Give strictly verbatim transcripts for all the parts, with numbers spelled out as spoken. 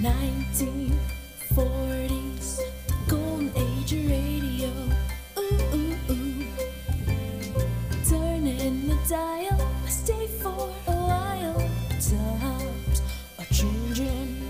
nineteen forties, golden age of radio. Ooh, ooh, ooh. Turning the dial, stay for a while. Times are changing.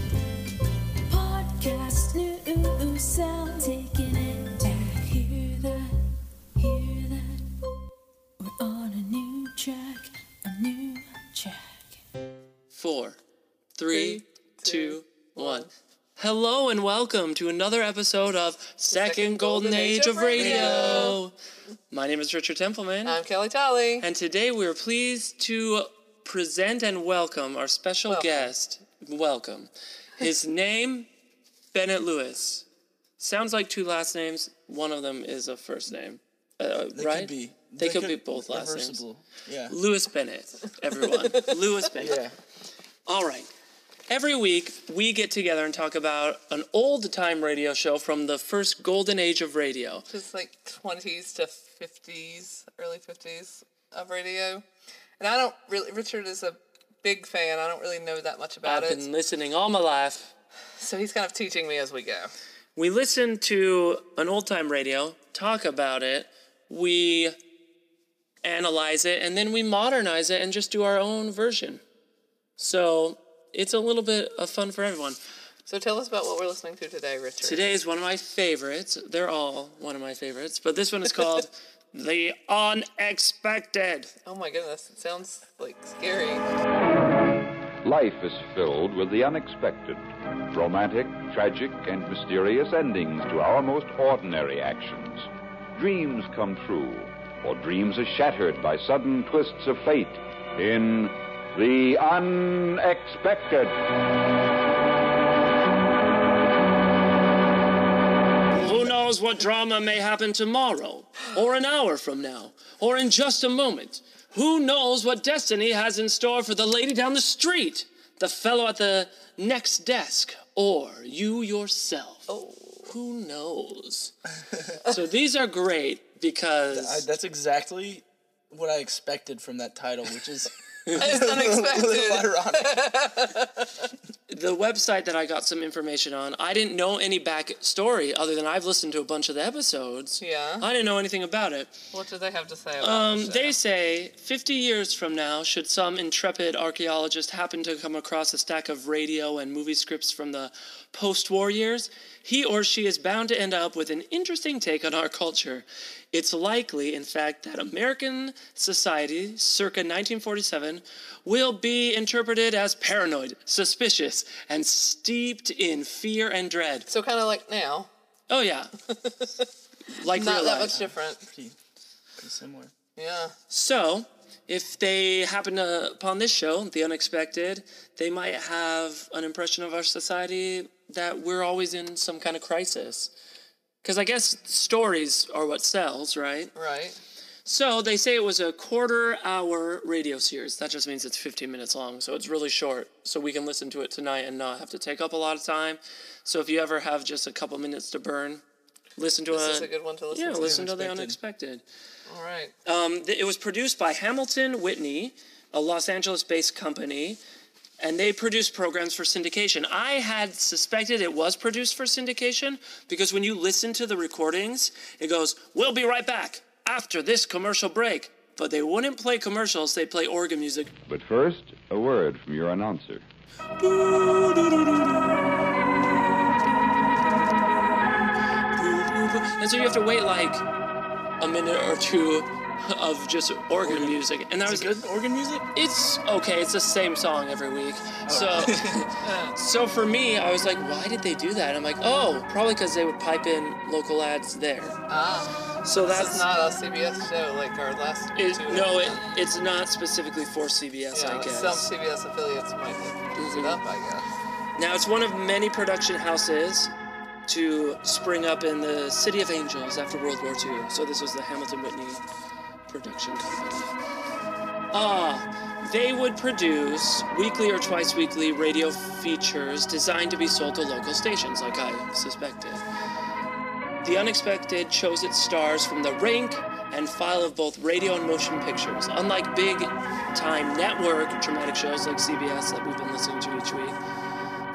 Podcast new sound, taking it back. Hear that, hear that. We're on a new track, a new track. Four, three, two, one. Hello and welcome to another episode of Second, Second Golden, Golden Age, Age of Radio. Radio. My name is Richard Templeman. I'm Kelly Tolley. And today we're pleased to present and welcome our special welcome. guest. Welcome. His name, Bennett Lewis. Sounds like two last names. One of them is a first name. Uh, they right? Could be. They, they could, could be both last names. Yeah. Lewis Bennett, everyone. Lewis Bennett. Yeah. All right. Every week, we get together and talk about an old-time radio show from the first golden age of radio. Just like twenties to fifties, early fifties of radio. And I don't really, Richard is a big fan. I don't really know that much about I've it. I've been listening all my life. So he's kind of teaching me as we go. We listen to an old-time radio, talk about it, we analyze it, and then we modernize it and just do our own version. So it's a little bit of fun for everyone. So tell us about what we're listening to today, Richard. Today is one of my favorites. They're all one of my favorites, but this one is called The Unexpected. Oh my goodness, it sounds like scary. Life is filled with the unexpected, romantic, tragic, and mysterious endings to our most ordinary actions. Dreams come true, or dreams are shattered by sudden twists of fate in The Unexpected. Who knows what drama may happen tomorrow, or an hour from now, or in just a moment? Who knows what destiny has in store for the lady down the street, the fellow at the next desk, or you yourself? Oh. Who knows? So these are great because... I, that's exactly what I expected from that title, which is... It's unexpected. A little ironic. The website that I got some information on, I didn't know any backstory other than I've listened to a bunch of the episodes. Yeah. I didn't know anything about it. What do they have to say about um, the show? They say, fifty years from now, should some intrepid archaeologist happen to come across a stack of radio and movie scripts from the post-war years, he or she is bound to end up with an interesting take on our culture. It's likely, in fact, that American society, circa nineteen forty-seven, will be interpreted as paranoid, suspicious, and steeped in fear and dread. So kind of like now. Oh, yeah. Like Not real that life. much different. Pretty, pretty similar. Yeah. So, if they happen to, upon this show, The Unexpected, they might have an impression of our society that we're always in some kind of crisis. Because I guess stories are what sells, right? Right. So they say it was a quarter-hour radio series. That just means it's fifteen minutes long, so it's really short. So we can listen to it tonight and not have to take up a lot of time. So if you ever have just a couple minutes to burn, listen to this a... This is a good one to listen yeah, to. Yeah, listen to The Unexpected. All right. Um, th- it was produced by Hamilton Whitney, a Los Angeles-based company, and they produced programs for syndication. I had suspected it was produced for syndication because when you listen to the recordings, it goes, "We'll be right back after this commercial break." But they wouldn't play commercials, they'd play organ music. But first, a word from your announcer. And so you have to wait like a minute or two of just organ, organ. music. And that Is was it good organ music? It's okay, it's the same song every week. Oh. So so for me, I was like, why did they do that? I'm like, oh, probably because they would pipe in local ads there. Ah. So this that's is not a C B S show like our last it, two. No, it, it's not specifically for C B S, yeah, I guess. Some C B S affiliates might have used it up, I guess. Now, it's one of many production houses to spring up in the City of Angels after World War Two. So this was the Hamilton Whitney production company. Ah, they would produce weekly or twice weekly radio features designed to be sold to local stations, like I suspected. The Unexpected chose its stars from the rank and file of both radio and motion pictures. Unlike big-time network dramatic shows like C B S that we've been listening to each week,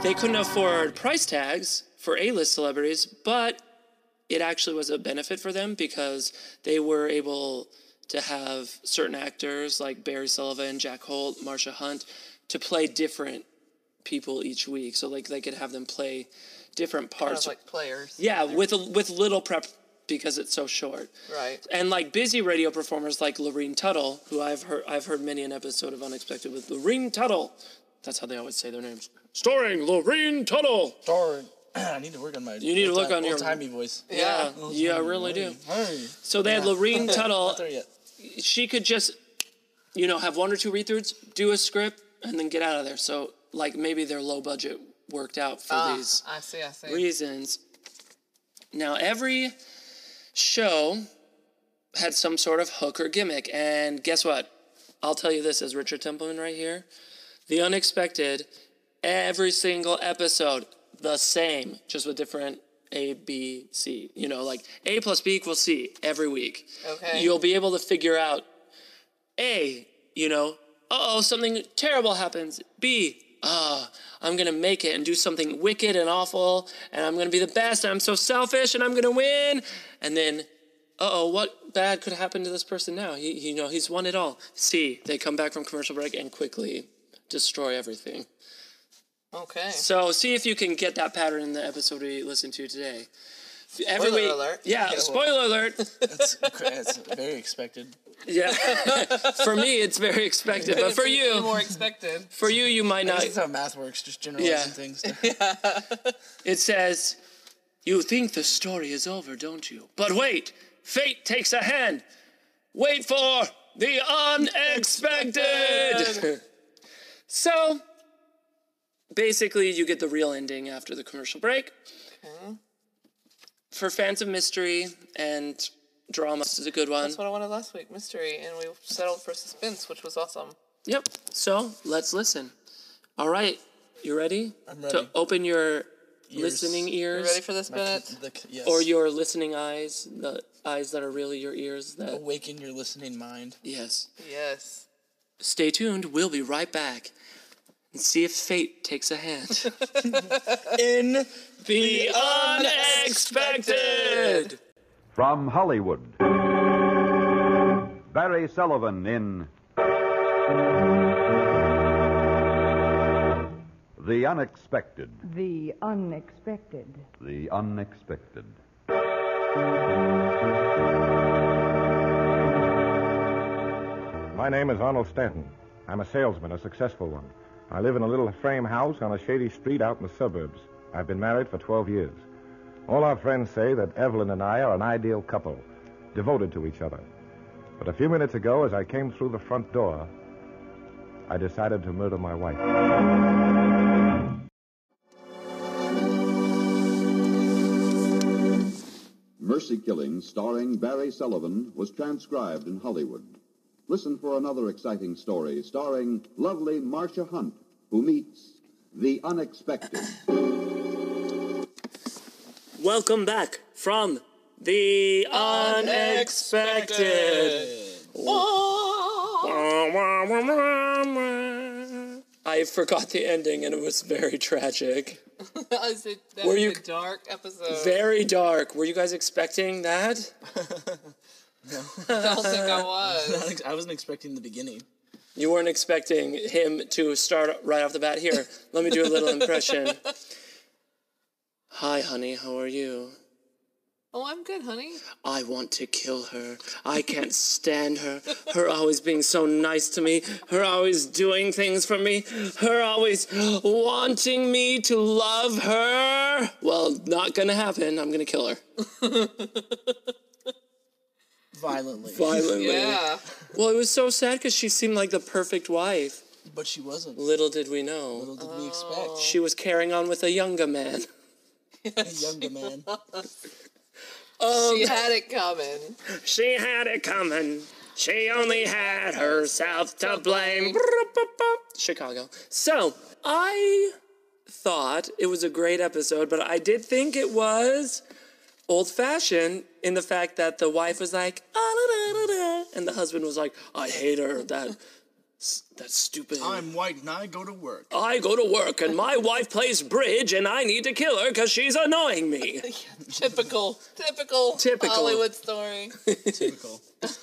they couldn't afford price tags for A-list celebrities, but it actually was a benefit for them because they were able to have certain actors like Barry Sullivan, Jack Holt, Marsha Hunt to play different people each week. So like they could have them play different parts. Kind of like players. Yeah, with a, with little prep because it's so short. Right. And like busy radio performers like Lorene Tuttle, who I've heard I've heard many an episode of Unexpected with Lorene Tuttle. That's how they always say their names. Starring Lorene Tuttle. Darn. I need to work on my You need to look on your old-timey voice. Yeah, Yeah. yeah, I really do. Hey. So they had Yeah. Lorene Tuttle. Not there yet. She could just, you know, have one or two read-throughs, do a script, and then get out of there. So, like, maybe their low budget worked out for Ah, these I see, I see. reasons. Now, every show had some sort of hook or gimmick, and guess what? I'll tell you this as Richard Templeman right here. The Unexpected, every single episode, the same, just with different A, B, C. You know, like A plus B equals C every week. Okay. You'll be able to figure out A, you know, uh-oh, something terrible happens. B, ah, I'm going to make it and do something wicked and awful, and I'm going to be the best, and I'm so selfish, and I'm going to win. And then, uh-oh, what bad could happen to this person now? He, he, you know, he's won it all. C, they come back from commercial break and quickly destroy everything. Okay. So see if you can get that pattern in the episode we listened to today. Every Spoiler week, alert. yeah, Yeah, well. spoiler alert. That's, that's very expected. Yeah, for me it's very expected, but for It's you, more expected. for you, you might I not. guess that's how math works, just generalizing Yeah. things. It says, "You think the story is over, don't you? But wait, fate takes a hand. Wait for the unexpected." So, basically, you get the real ending after the commercial break. Okay. For fans of mystery and drama, this is a good one. That's what I wanted last week, mystery, and we settled for suspense, which was awesome. Yep. So, let's listen. All right. You ready? I'm ready. To open your Ears. listening You ears. ready for this, My- Bennett? the- yes. Or your listening eyes, the eyes that are really your ears. That Awaken your listening mind. Yes. Yes. Stay tuned. We'll be right back and see if fate takes a hand. In The unexpected. From Hollywood, Barry Sullivan in The Unexpected. The unexpected. The Unexpected. My name is Arnold Stanton. I'm a salesman, a successful one. I live in a little frame house on a shady street out in the suburbs. I've been married for twelve years. All our friends say that Evelyn and I are an ideal couple, devoted to each other. But a few minutes ago, as I came through the front door, I decided to murder my wife. Mercy Killing, starring Barry Sullivan, was transcribed in Hollywood. Listen for another exciting story starring lovely Marsha Hunt, who meets the unexpected. Welcome back from the unexpected. I forgot the ending and it was very tragic. Is it, that Were was you- a dark episode. Very dark. Were you guys expecting that? I don't think I was. Not ex- I wasn't expecting the beginning. You weren't expecting him to start right off the bat. Here, let me do a little impression. Hi, honey, how are you? Oh, I'm good, honey. I want to kill her. I can't stand her. Her always being so nice to me. Her always doing things for me. Her always wanting me to love her. Well, not gonna happen. I'm gonna kill her. Violently. Violently. Yeah. Well, it was so sad because she seemed like the perfect wife. But she wasn't. Little did we know. Little did we expect. She was carrying on with a younger man. A younger man. Um, She had it coming. She had it coming. She only had herself to blame. Chicago. So, I thought it was a great episode, but I did think it was old-fashioned in the fact that the wife was like, ah, da, da, da, da, and the husband was like, I hate her, that S- That's stupid. I'm white and I go to work. I go to work and my wife plays bridge and I need to kill her because she's annoying me. Typical, typical, Typical. Hollywood story. Typical.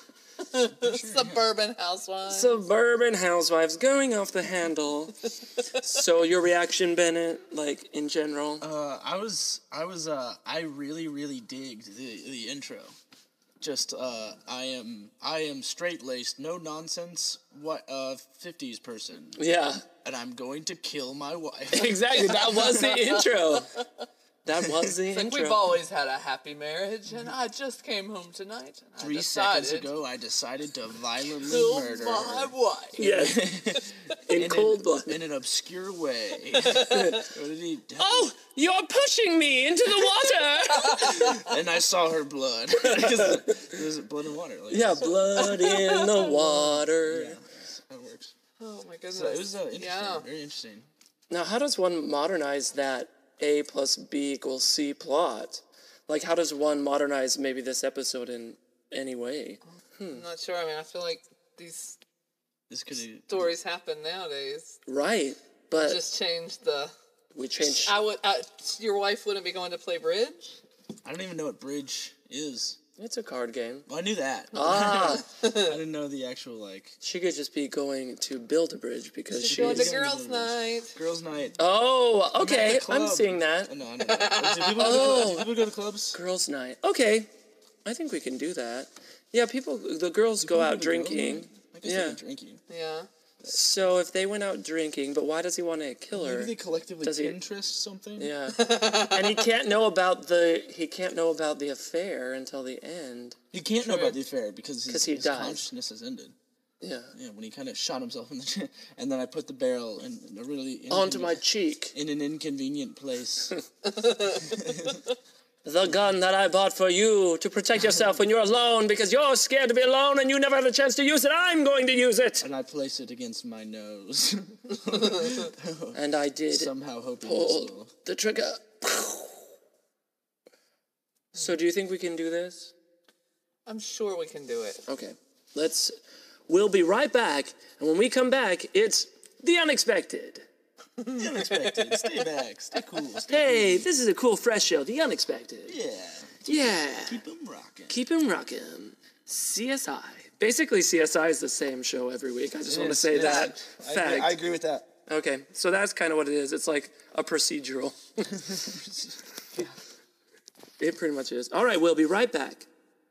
Suburban housewives. Suburban housewives going off the handle. So your reaction, Bennett, like in general? Uh, I was, I was, uh, I really, really digged the the intro. Just, uh, I am, I am straight laced, no nonsense. What, uh, fifties person, Yeah, and I'm going to kill my wife. exactly. That was the intro. That was the It's like intro. we've always had a happy marriage, and I just came home tonight. And Three I seconds decided ago, I decided to violently kill murder my her. wife. Yeah, in In cold an, blood. in an obscure way. What did he do? Oh, you're pushing me into the water. And I saw her blood. Because there's blood and water. Like, Yeah, blood in the water. Yeah, that works. Oh my goodness. So it was uh, interesting. Yeah. Very interesting. Now, how does one modernize that A plus B equals C plot? Like, how does one modernize maybe this episode in any way? I'm not sure. I mean, I feel like these This could stories happen nowadays. Right, but Just change the. we changed. I would. Uh, your wife wouldn't be going to play bridge. I don't even know what bridge is. It's a card game. Well, I knew that. Ah, I didn't know the actual, like, she could just be going to build a bridge because She's she going to is. girls' night. girls' night. Oh, I'm at okay, the I'm club. seeing that. Oh, no, I know that. Do people, go to the club? Do people go to clubs? Girls' night. Okay, I think we can do that. Yeah, people, the girls go out drinking. I guess Yeah. they're drinking. Yeah. So if they went out drinking, but why does he want to kill her? Maybe they collectively Does he- Pinterest something? Yeah, and he can't know about the he can't know about the affair until the end. He can't know about the affair because his, 'Cause he his dies. consciousness has ended. Yeah, Yeah, when he kind of shot himself in the chin, and then I put the barrel in a really onto my inconvenient- cheek. in an inconvenient place. The gun that I bought for you to protect yourself when you're alone because you're scared to be alone and you never had a chance to use it. I'm going to use it. And I place it against my nose. And I did Somehow hoping pull this will... the trigger. So do you think we can do this? I'm sure we can do it. Okay, let's. We'll be right back, and when we come back, it's the unexpected. Unexpected. Stay back. Stay cool. Stay Hey, this is a cool, fresh show. The unexpected. Yeah. Yeah. Keep 'em rocking. Keep him rocking. C S I. Basically, C S I is the same show every week. I just want to say Yes, that I fact. agree, I agree with that. Okay, so that's kind of what it is. It's like a procedural. It pretty much is. All right, we'll be right back.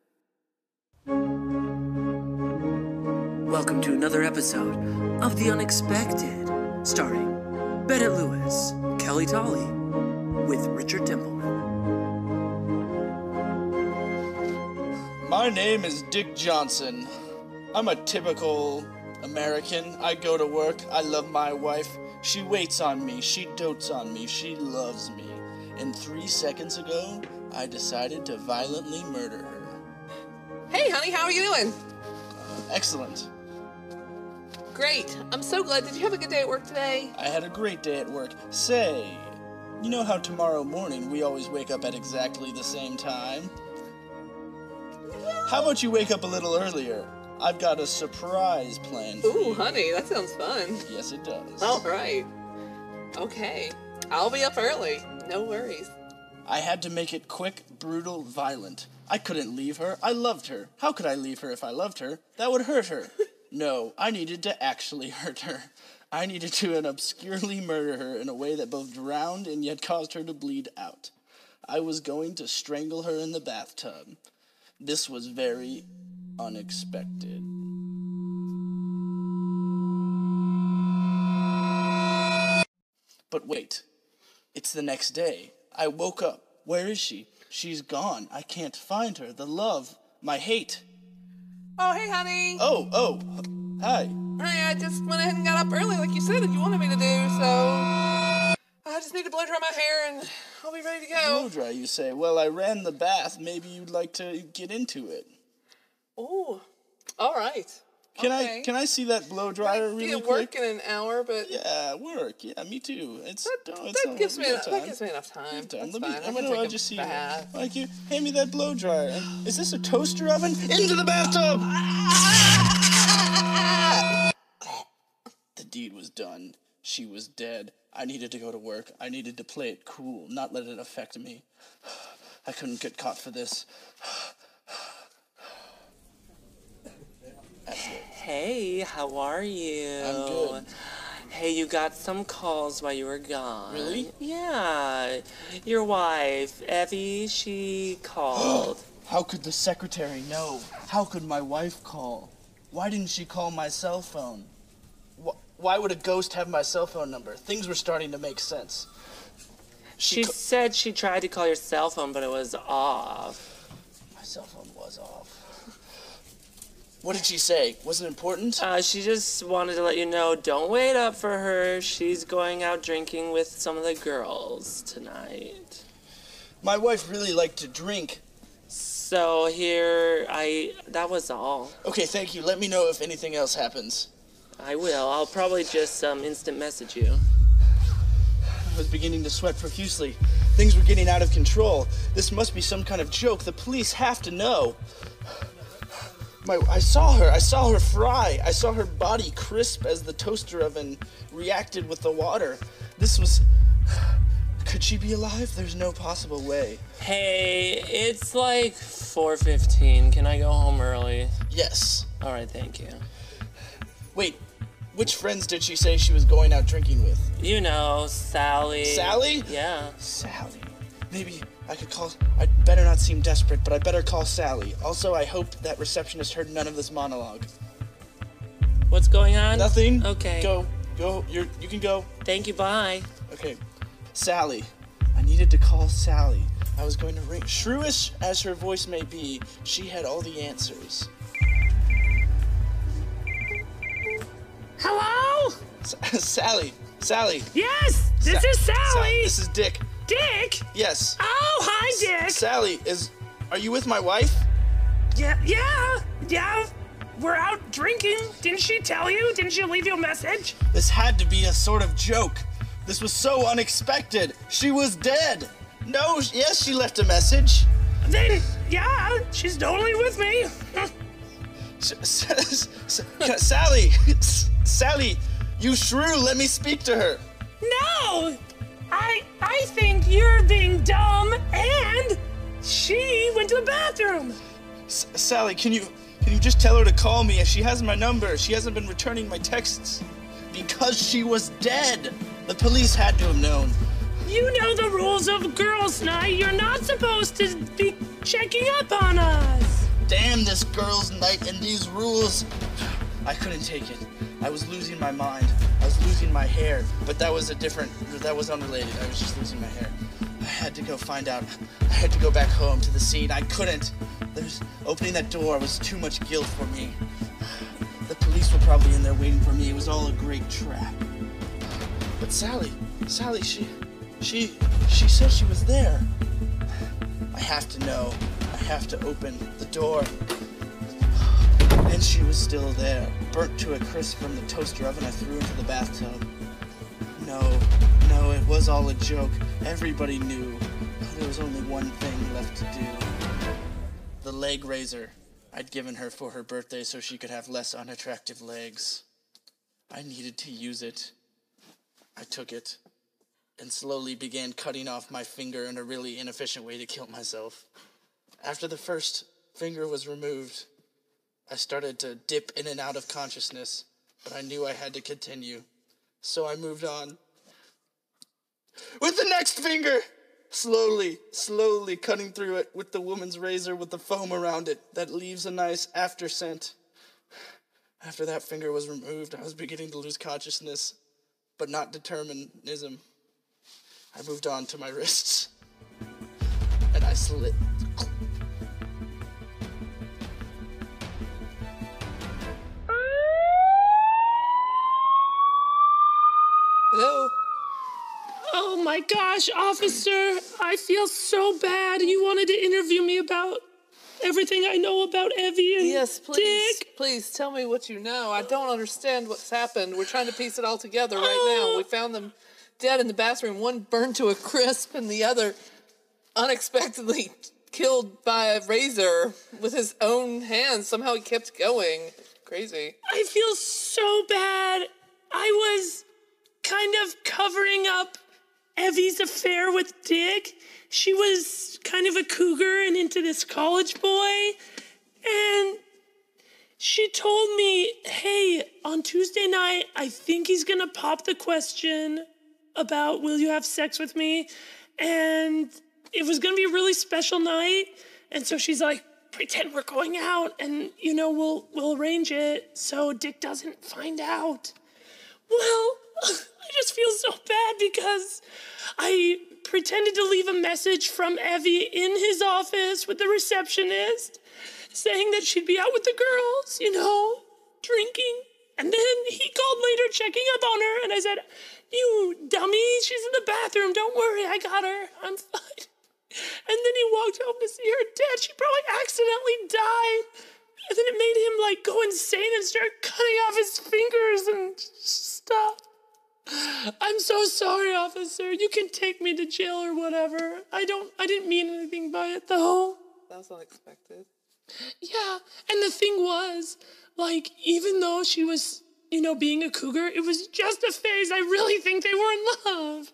Welcome to another episode of The Unexpected, starring Bennett Lewis, Kelly Tolley, with Richard Templeman. My name is Dick Johnson. I'm a typical American. I go to work. I love my wife. She waits on me. She dotes on me. She loves me. And three seconds ago, I decided to violently murder her. Hey, honey, how are you doing? Excellent. Great. I'm so glad. Did you have a good day at work today? I had a great day at work. Say, you know how tomorrow morning we always wake up at exactly the same time? How about you wake up a little earlier? I've got a surprise planned for Ooh, you. honey, that sounds fun. Yes, it does. All right. Okay. I'll be up early. No worries. I had to make it quick, brutal, violent. I couldn't leave her. I loved her. How could I leave her if I loved her? That would hurt her. No, I needed to actually hurt her. I needed to and obscurely murder her in a way that both drowned and yet caused her to bleed out. I was going to strangle her in the bathtub. This was very unexpected. But wait, it's the next day. I woke up. Where is she? She's gone. I can't find her. The love, my hate. Oh, hey, honey. Oh, oh, hi. Hey, I just went ahead and got up early like you said that you wanted me to do, so... I just need to blow dry my hair and I'll be ready to go. Blow dry, you say. Well, I ran the bath. Maybe you'd like to get into it. Ooh, all right. Can Okay. I can I see that blow dryer I'll be really at quick? work in an hour, but Yeah, work. Yeah, me too. It's that, no, it's that not- gives me we enough, got that time. gives me enough time. Time. That's Let me, fine. I I'm can gonna take I'll a just see. bath. Like you, hand me that blow dryer. Is this a toaster oven? Into the bathtub. deed was done. She was dead. I needed to go to work. I needed to play it cool, not let it affect me. I couldn't get caught for this. Hey, how are you? I'm good. Hey, you got some calls while you were gone. Really? Yeah. Your wife, Evie, she called. How could the secretary know? How could my wife call? Why didn't she call my cell phone? Wh- Why would a ghost have my cell phone number? Things were starting to make sense. She ca- said she tried to call your cell phone, but it was off. My cell phone was off. What did she say? Was it important? Uh, she just wanted to let you know, don't wait up for her. She's going out drinking with some of the girls tonight. My wife really liked to drink. So here, I, that was all. Okay, thank you. Let me know if anything else happens. I will. I'll probably just um, instant message you. I was beginning to sweat profusely. Things were getting out of control. This must be some kind of joke. The police have to know. My, I saw her. I saw her fry. I saw her body crisp as the toaster oven reacted with the water. This was... Could she be alive? There's no possible way. Hey, it's like four fifteen. Can I go home early? Yes. All right, thank you. Wait, which friends did she say she was going out drinking with? You know, Sally. Sally? Yeah. Sally. Maybe I could call... I'd better not seem desperate, but I better call Sally. Also, I hope that receptionist heard none of this monologue. What's going on? Nothing. Okay. Go. Go. You're, you can go. Thank you, bye. Okay. Sally. I needed to call Sally. I was going to ring. Shrewish as her voice may be, she had all the answers. Hello? S- Sally. Sally. Yes, this Sa- is Sally. Sally. This is Dick. Dick? Yes. Oh, hi, Dick. Sally, is... Are you with my wife? Yeah, yeah, yeah. We're out drinking. Didn't she tell you? Didn't she leave you a message? This had to be a sort of joke. This was so unexpected. She was dead. No, yes, she left a message. Then, yeah, she's totally with me. S- s- s- s- Sally, S- Sally, you shrew, let me speak to her. No! I I think you're being dumb, and she went to the bathroom. S- Sally, can you can you just tell her to call me? She has my number. She hasn't been returning my texts. Because she was dead. The police had to have known. You know the rules of girls' night. You're not supposed to be checking up on us. Damn this girls' night and these rules. I couldn't take it. I was losing my mind. I was losing my hair. But that was a different, that was unrelated. I was just losing my hair. I had to go find out. I had to go back home to the scene. I couldn't. There's, opening that door was too much guilt for me. The police were probably in there waiting for me. It was all a great trap. But Sally, Sally, she, she, she said she was there. I have to know. I have to open the door. And she was still there, burnt to a crisp from the toaster oven I threw into the bathtub. No, no, it was all a joke. Everybody knew. There was only one thing left to do. The leg razor I'd given her for her birthday so she could have less unattractive legs. I needed to use it. I took it and slowly began cutting off my finger in a really inefficient way to kill myself. After the first finger was removed, I started to dip in and out of consciousness, but I knew I had to continue, so I moved on. With the next finger! Slowly, slowly cutting through it with the woman's razor with the foam around it that leaves a nice after scent. After that finger was removed, I was beginning to lose consciousness, but not determinism. I moved on to my wrists, and I slit. Hello? Oh my gosh, officer, I feel so bad. You wanted to interview me about everything I know about Evie and Yes, please, Dick. please tell me what you know. I don't understand what's happened. We're trying to piece it all together right Oh. now. We found them dead in the bathroom, one burned to a crisp and the other unexpectedly killed by a razor with his own hands. Somehow he kept going. Crazy. I feel so bad. I was kind of covering up Evie's affair with Dick. She was kind of a cougar and into this college boy. And she told me, hey, on Tuesday night, I think he's gonna pop the question about will you have sex with me? And it was gonna be a really special night. And so she's like, pretend we're going out and, you know, we'll we'll arrange it so Dick doesn't find out. Well, I just feel so bad because I pretended to leave a message from Evie in his office with the receptionist saying that she'd be out with the girls, you know, drinking. And then he called later checking up on her and I said, you dummy, she's in the bathroom. Don't worry, I got her. I'm fine. And then he walked home to see her dead. She probably accidentally died. And then it made him like go insane and start cutting off his fingers and stuff. I'm so sorry, officer. You can take me to jail or whatever. I don't, I didn't mean anything by it though. That was unexpected. Yeah, and the thing was, like, even though she was, you know, being a cougar, it was just a phase. I really think they were in love.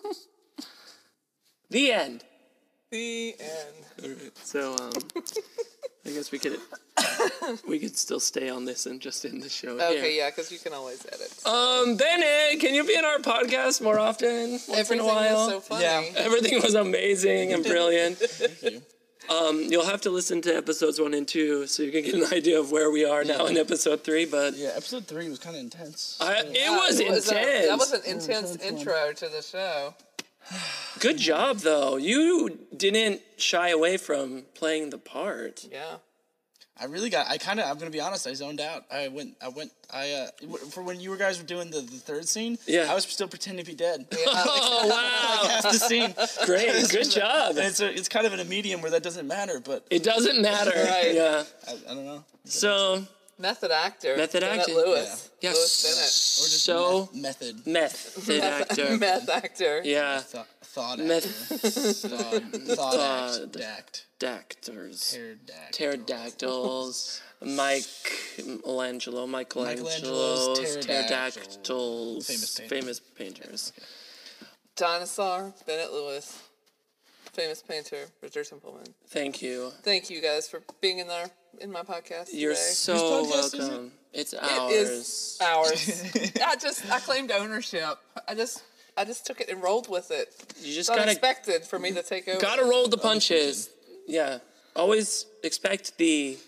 The end. The end. All right, so, um, I guess we could, we could still stay on this and just end the show Okay, here. yeah, because you can always edit. Um, Bennett, can you be in our podcast more often? Once Everything in a while? was so funny. Yeah. Everything was amazing and brilliant. Thank you. Um, you'll have to listen to episodes one and two so you can get an idea of where we are now in episode three, but Yeah, episode three was kind of intense. I, it Yeah, was it was a- intense. that was an intense intro to the show. Good job, though. You didn't shy away from playing the part. Yeah. I really got. I kind of. I'm gonna be honest. I zoned out. I went. I went. I uh. w- For when you guys were doing the, the third scene. Yeah. I was still pretending to be dead. Oh, wow. Half the scene. Great. Good job. And it's a, it's kind of in a medium where that doesn't matter, but It doesn't matter. Right. Yeah. I, I don't know. So, Method actor. Method Bennett acting. Lewis. yeah, Lewis so Method. method actor. Bennett. Meth actor. Yeah. Th- thought Meth- actor. thought, thought act. Thought. Dact. Dactors. Pterodactyl. Pterodactyls. Michelangelo. Michelangelo's. Michelangelo's Pterodactyls. Famous painter. Famous painters. Dinosaur. Bennett Lewis. Famous painter. Richard Templeman. Thank you. Thank you guys for being in there in my podcast You're today. so Whose podcast is it? welcome. It's It ours. is ours. I just I claimed ownership. I just I just took it and rolled with it. You just It's gotta unexpected for me to take over. gotta roll the punches. Yeah. Always expect the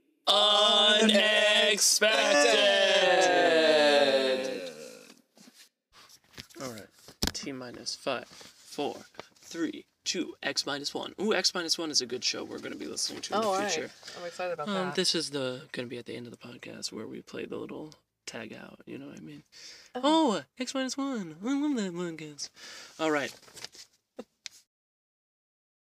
unexpected. All right. T minus five, four, three, two, X minus one. Ooh, X minus one is a good show we're going to be listening to in Oh, the all right. future. I'm excited about Um, that. this is the going to be at the end of the podcast where we play the little tag out. You know what I mean? Oh, X minus one. I love that podcast. All right.